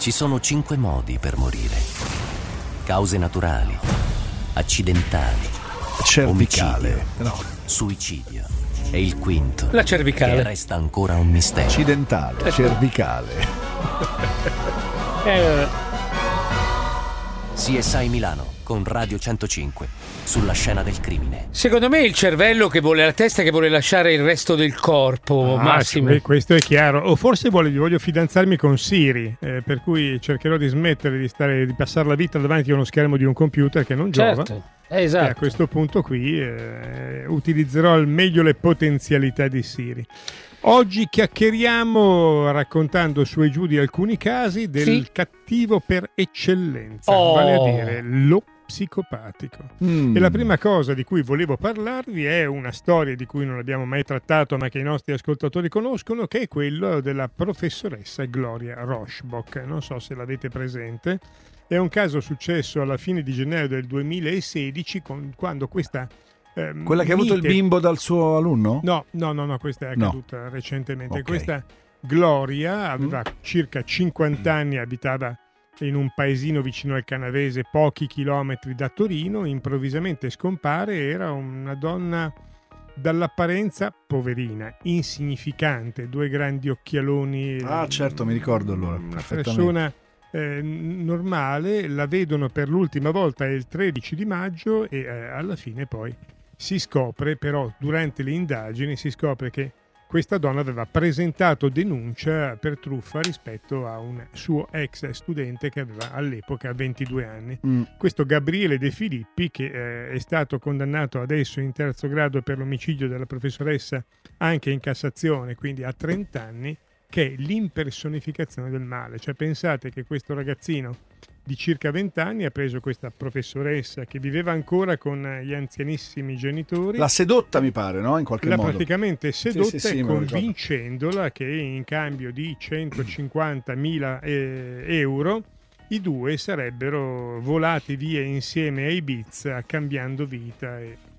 Ci sono 5 modi per morire: cause naturali, accidentali, cervicale, suicidio. E il quinto, la cervicale, che resta ancora un mistero. Accidentale, cervicale. CSI Milano con Radio 105 sulla scena del crimine. Secondo me è il cervello che vuole, la testa che vuole lasciare il resto del corpo, Massimo. Questo è chiaro. O forse voglio fidanzarmi con Siri, per cui cercherò di smettere di passare la vita davanti a uno schermo di un computer che non giova. Esatto. E a questo punto qui utilizzerò al meglio le potenzialità di Siri. Oggi chiacchieriamo raccontando su e giù di alcuni casi del cattivo per eccellenza, vale a dire lo psicopatico. E la prima cosa di cui volevo parlarvi è una storia di cui non abbiamo mai trattato ma che i nostri ascoltatori conoscono, che è quello della professoressa Gloria Rochbok. Non so se l'avete presente. È un caso successo alla fine di gennaio del 2016 quando questa quella che ha avuto il bimbo dal suo alunno? No, questa è accaduta recentemente. Okay. Questa Gloria aveva circa 50 anni, abitava in un paesino vicino al Canavese, pochi chilometri da Torino. Improvvisamente scompare. Era una donna dall'apparenza poverina, insignificante, 2 grandi occhialoni. Ah, certo, mi ricordo allora. Una persona normale. La vedono per l'ultima volta il 13 di maggio e alla fine poi si scopre, però durante le indagini si scopre che questa donna aveva presentato denuncia per truffa rispetto a un suo ex studente che aveva all'epoca 22 anni. Questo Gabriele De Filippi, che è stato condannato adesso in 3° grado per l'omicidio della professoressa anche in Cassazione, quindi a 30 anni, che è l'impersonificazione del male. Cioè pensate che questo ragazzino di circa 20 anni ha preso questa professoressa che viveva ancora con gli anzianissimi genitori. L'ha sedotta, mi pare, no? In qualche modo. L'ha praticamente sedotta sì, convincendola che in cambio di 150.000 euro i due sarebbero volati via insieme a Ibiza cambiando vita.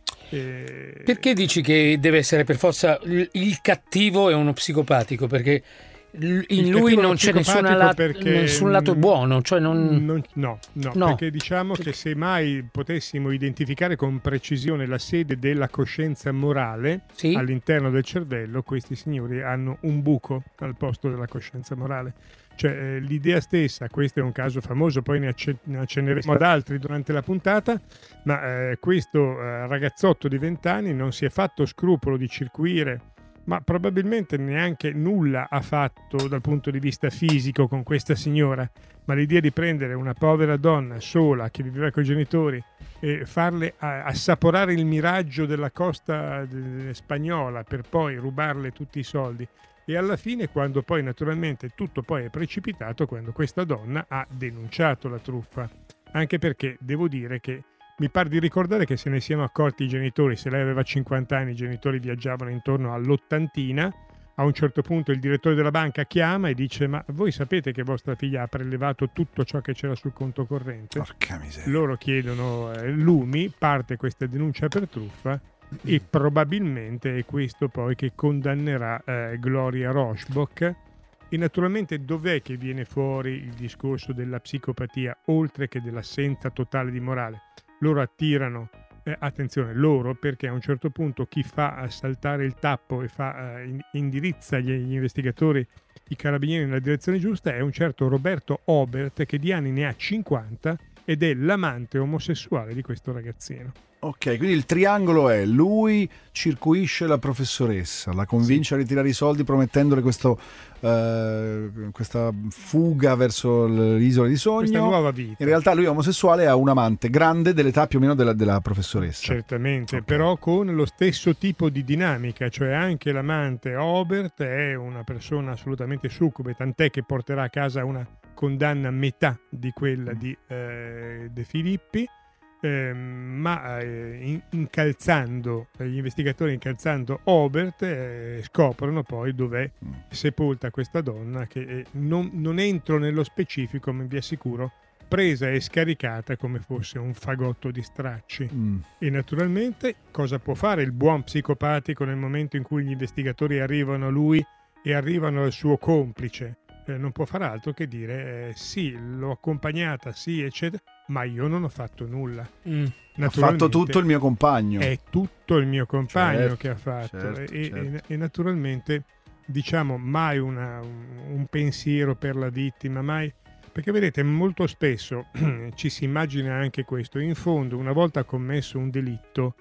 Perché dici che deve essere per forza il cattivo è uno psicopatico? Perché in lui non c'è nessun lato buono, cioè no, perché diciamo che se mai potessimo identificare con precisione la sede della coscienza morale all'interno del cervello, questi signori hanno un buco al posto della coscienza morale. Cioè l'idea stessa, questo è un caso famoso, poi ne accenneremo ad altri durante la puntata, ma questo ragazzotto di 20 anni non si è fatto scrupolo di circuire, ma probabilmente neanche nulla ha fatto dal punto di vista fisico con questa signora, ma l'idea di prendere una povera donna sola che viveva con i genitori e farle assaporare il miraggio della costa spagnola per poi rubarle tutti i soldi. E alla fine, quando poi naturalmente tutto poi è precipitato, quando questa donna ha denunciato la truffa, anche perché devo dire che mi pare di ricordare che se ne siano accorti i genitori. Se lei aveva 50 anni, i genitori viaggiavano intorno all'80. A un certo punto il direttore della banca chiama e dice: ma voi sapete che vostra figlia ha prelevato tutto ciò che c'era sul conto corrente? Porca miseria. Loro chiedono lumi, parte questa denuncia per truffa e probabilmente è questo poi che condannerà Gloria Rochbok. E naturalmente dov'è che viene fuori il discorso della psicopatia, oltre che dell'assenza totale di morale? Loro attirano, attenzione, loro, perché a un certo punto chi fa saltare il tappo e indirizza gli investigatori, i carabinieri nella direzione giusta, è un certo Roberto Obert, che di anni ne ha 50 ed è l'amante omosessuale di questo ragazzino. Ok, quindi il triangolo è: lui circuisce la professoressa, la convince a ritirare i soldi promettendole questa fuga verso l'isola di sogno, questa nuova vita. In realtà lui è omosessuale e ha un amante grande dell'età più o meno della professoressa. Certamente, okay. Però con lo stesso tipo di dinamica, cioè anche l'amante Obert è una persona assolutamente succube, tant'è che porterà a casa una condanna a metà di quella di De Filippi. Incalzando gli investigatori, incalzando Obert, scoprono poi dov'è sepolta questa donna, che non entro nello specifico, ma vi assicuro presa e scaricata come fosse un fagotto di stracci. E naturalmente cosa può fare il buon psicopatico nel momento in cui gli investigatori arrivano a lui e arrivano al suo complice? non può far altro che dire sì, l'ho accompagnata, sì, eccetera, ma io non ho fatto nulla. Ha fatto tutto il mio compagno. È tutto il mio compagno che ha fatto. Certo. E naturalmente, diciamo, mai un pensiero per la vittima, mai. Perché vedete, molto spesso ci si immagina anche questo. In fondo, una volta commesso un delitto,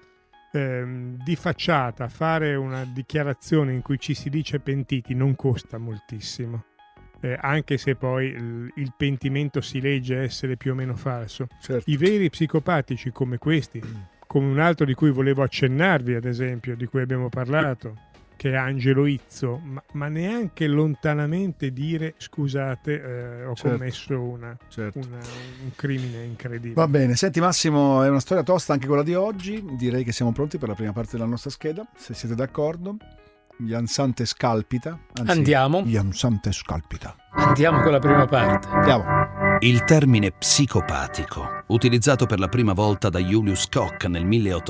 di facciata, fare una dichiarazione in cui ci si dice pentiti non costa moltissimo. Anche se poi il pentimento si legge essere più o meno falso. Certo. I veri psicopatici come questi, come un altro di cui volevo accennarvi, ad esempio, di cui abbiamo parlato, che è Angelo Izzo, ma neanche lontanamente dire scusate, ho commesso un crimine incredibile. Va bene, senti Massimo, è una storia tosta anche quella di oggi, direi che siamo pronti per la prima parte della nostra scheda, se siete d'accordo. Jansante scalpita. Andiamo. Jansante scalpita. Andiamo con la prima parte. Andiamo. Il termine psicopatico, utilizzato per la prima volta da Julius Koch nel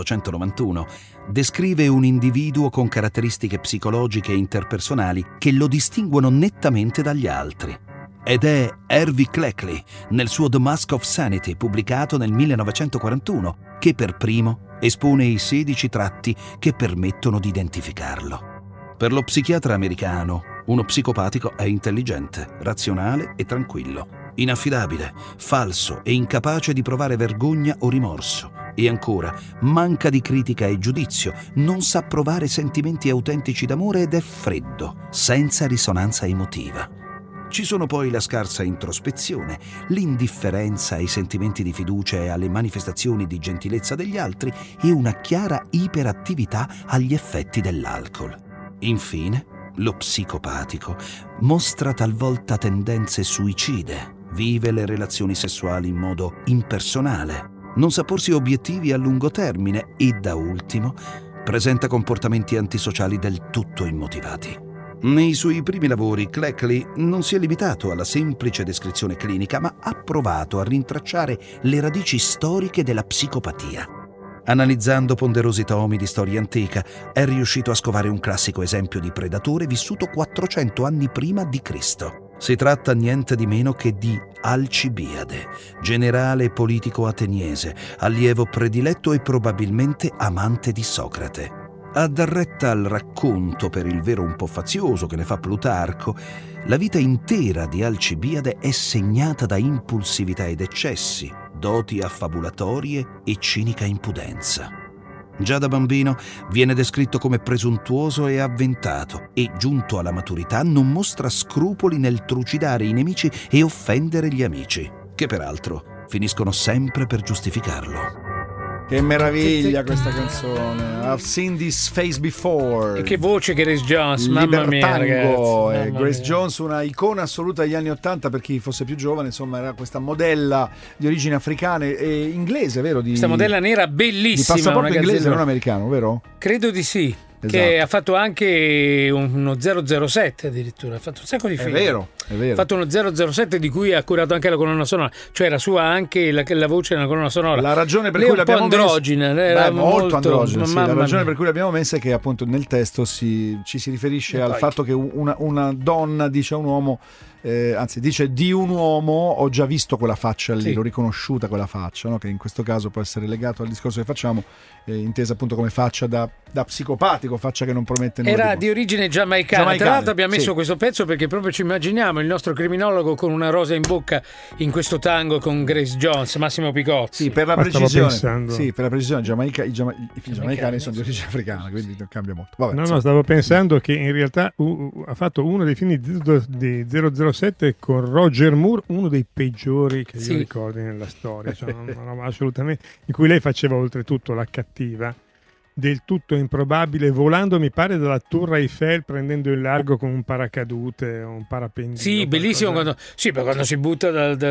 1891, descrive un individuo con caratteristiche psicologiche e interpersonali che lo distinguono nettamente dagli altri. Ed è Hervey Cleckley, nel suo The Mask of Sanity, pubblicato nel 1941, che per primo espone i 16 tratti che permettono di identificarlo. Per lo psichiatra americano, uno psicopatico è intelligente, razionale e tranquillo, inaffidabile, falso e incapace di provare vergogna o rimorso. E ancora, manca di critica e giudizio, non sa provare sentimenti autentici d'amore ed è freddo, senza risonanza emotiva. Ci sono poi la scarsa introspezione, l'indifferenza ai sentimenti di fiducia e alle manifestazioni di gentilezza degli altri e una chiara iperattività agli effetti dell'alcol. Infine, lo psicopatico mostra talvolta tendenze suicide, vive le relazioni sessuali in modo impersonale, non sa porsi obiettivi a lungo termine e, da ultimo, presenta comportamenti antisociali del tutto immotivati. Nei suoi primi lavori, Cleckley non si è limitato alla semplice descrizione clinica, ma ha provato a rintracciare le radici storiche della psicopatia. Analizzando ponderosi tomi di storia antica, è riuscito a scovare un classico esempio di predatore vissuto 400 anni prima di Cristo. Si tratta niente di meno che di Alcibiade, generale politico ateniese, allievo prediletto e probabilmente amante di Socrate. A dar retta al racconto, per il vero un po' fazioso, che ne fa Plutarco, la vita intera di Alcibiade è segnata da impulsività ed eccessi, doti affabulatorie e cinica impudenza. Già da bambino viene descritto come presuntuoso e avventato e, giunto alla maturità, non mostra scrupoli nel trucidare i nemici e offendere gli amici, che peraltro finiscono sempre per giustificarlo. Che meraviglia questa canzone. I've seen this face before. E che voce Grace Jones, mamma mia, ragazzi. Grace Jones, una icona assoluta degli anni '80 per chi fosse più giovane, insomma, era questa modella di origini africane e inglese, vero? Questa modella nera bellissima. Di passaporto inglese, non americano, vero? Credo di sì. Esatto. Che ha fatto anche uno 007 addirittura, ha fatto un sacco di film. È vero. Ha fatto uno 007 di cui ha curato anche la colonna sonora, cioè era sua anche la voce nella colonna sonora. La ragione per cui l'abbiamo androgina, era molto androgina, sì. La ragione per cui l'abbiamo messa è che appunto nel testo ci si riferisce al fatto che una donna dice a un uomo, anzi dice di un uomo, ho già visto quella faccia lì, sì. L'ho riconosciuta quella faccia, no? Che in questo caso può essere legato al discorso che facciamo, intesa appunto come faccia da psicopatico, faccia che non promette nulla. Era di origine giamaicana. Tra l'altro abbiamo messo questo pezzo perché proprio ci immaginiamo il nostro criminologo con una rosa in bocca in questo tango con Grace Jones, Massimo Picozzi. Sì, per la precisione. Sì, per la precisione, i giamaicani sono di origine africana, quindi non cambia molto. Vabbè, stavo pensando che in realtà ha fatto uno dei film di 007 con Roger Moore, uno dei peggiori che io ricordi nella storia, cioè, assolutamente, in cui lei faceva oltretutto la cattiva, del tutto improbabile, volando mi pare dalla Tour Eiffel, prendendo il largo con un paracadute o un parapentino. Sì, bellissimo quando si butta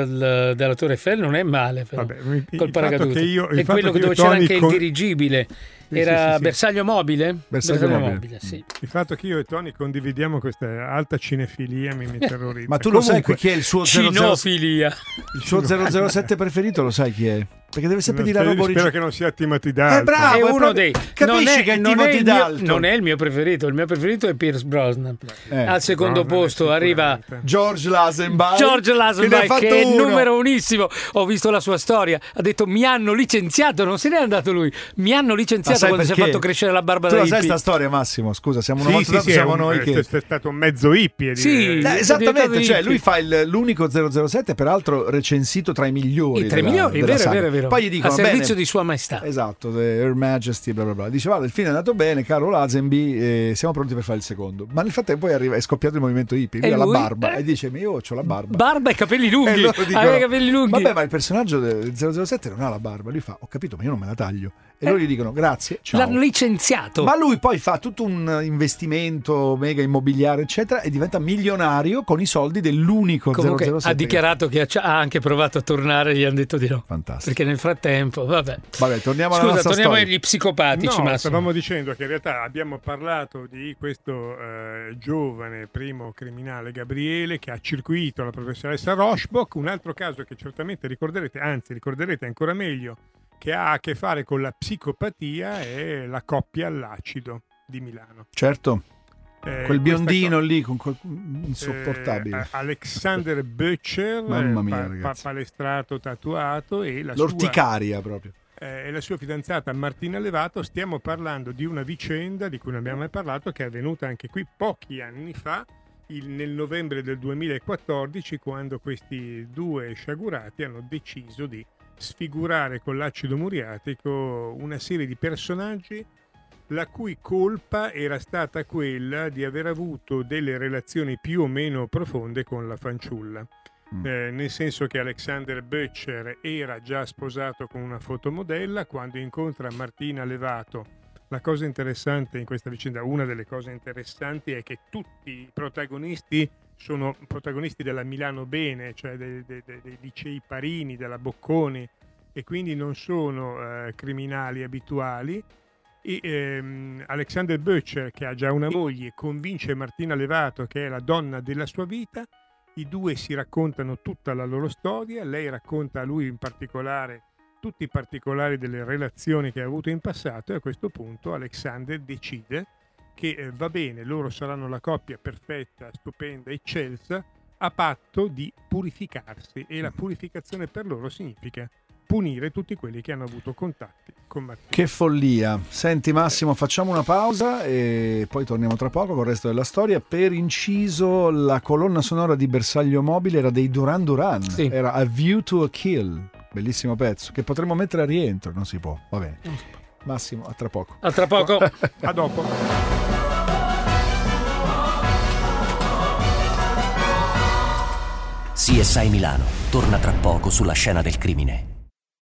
dalla Tour Eiffel non è male, però. Vabbè, col paracadute. È quello dove c'era anche il dirigibile. Era Bersaglio Mobile? Bersaglio Mobile, sì. Il fatto che io e Tony condividiamo questa alta cinefilia mi terrorizza. Ma tu lo sai chi è il suo cinofilia? Il suo 007 preferito lo sai chi è? Perché deve sempre dire la roba originale. Spero che non sia Timothy Dalton. Bravo, è uno dei. Capisci che è Timothy Dalton? Non è il mio preferito. Il mio preferito è Pierce Brosnan. Al secondo posto arriva George Lazenby, che è il numero unissimo. Ho visto la sua storia. Ha detto: mi hanno licenziato. Non se n'è andato lui. Mi hanno licenziato quando si è fatto crescere la barba da hippie. Tu la sai sta storia, Massimo? Scusa, siamo una volta siamo noi che è stato un mezzo hippie. Sì, esattamente. Cioè, lui fa l'unico 007, peraltro recensito tra i migliori. Tra i migliori, è vero. Poi gli dicono: a servizio di Sua Maestà. Esatto, Her Majesty, bla bla bla. Dice: guarda, il film è andato bene, caro Lazenby, siamo pronti per fare il secondo. Ma nel frattempo poi è scoppiato il movimento hippie, lui ha la barba e dice: ma io ho la barba. Barba e capelli lunghi. Capelli lunghi. Vabbè, ma il personaggio del 007 non ha la barba. Lui fa: ho capito, ma io non me la taglio. E loro gli dicono: grazie, ciao. L'hanno licenziato. Ma lui poi fa tutto un investimento mega immobiliare, eccetera, e diventa milionario con i soldi dell'unico Comunque, 007. Ha dichiarato che ha anche provato a tornare e gli hanno detto di no. Fantastico. Perché nel frattempo, vabbè, torniamo alla nostra torniamo storia. agli psicopatici. No, stavamo dicendo che in realtà abbiamo parlato di questo giovane primo criminale Gabriele che ha circuito la professoressa Rochebock. Un altro caso che certamente ricorderete ancora meglio, che ha a che fare con la psicopatia, è la coppia all'acido di Milano. Certo. Quel biondino lì insopportabile, Alexander Böttcher, mamma mia, palestrato, tatuato, e l'orticaria proprio. E la sua fidanzata Martina Levato. Stiamo parlando di una vicenda di cui non abbiamo mai parlato, che è avvenuta anche qui pochi anni fa, nel novembre del 2014, quando questi due sciagurati hanno deciso di sfigurare con l'acido muriatico una serie di personaggi la cui colpa era stata quella di aver avuto delle relazioni più o meno profonde con la fanciulla. Nel senso che Alexander Böttcher era già sposato con una fotomodella. Quando incontra Martina Levato, la cosa interessante in questa vicenda, una delle cose interessanti, è che tutti i protagonisti sono protagonisti della Milano Bene, cioè dei licei Parini, della Bocconi, e quindi non sono criminali abituali. E Alexander Böttcher, che ha già una moglie, convince Martina Levato che è la donna della sua vita. I due si raccontano tutta la loro storia, lei racconta a lui in particolare tutti i particolari delle relazioni che ha avuto in passato, e a questo punto Alexander decide che va bene, loro saranno la coppia perfetta, stupenda, eccelsa, a patto di purificarsi, e la purificazione per loro significa punire tutti quelli che hanno avuto contatti con Martina. Che follia. Senti Massimo, facciamo una pausa e poi torniamo tra poco con il resto della storia. Per inciso, la colonna sonora di Bersaglio Mobile era dei Duran Duran, sì. Era A View to a Kill, bellissimo pezzo che potremmo mettere a rientro. Non si può, va bene. Massimo, a tra poco. A tra poco. A dopo. CSI Milano torna tra poco sulla scena del crimine.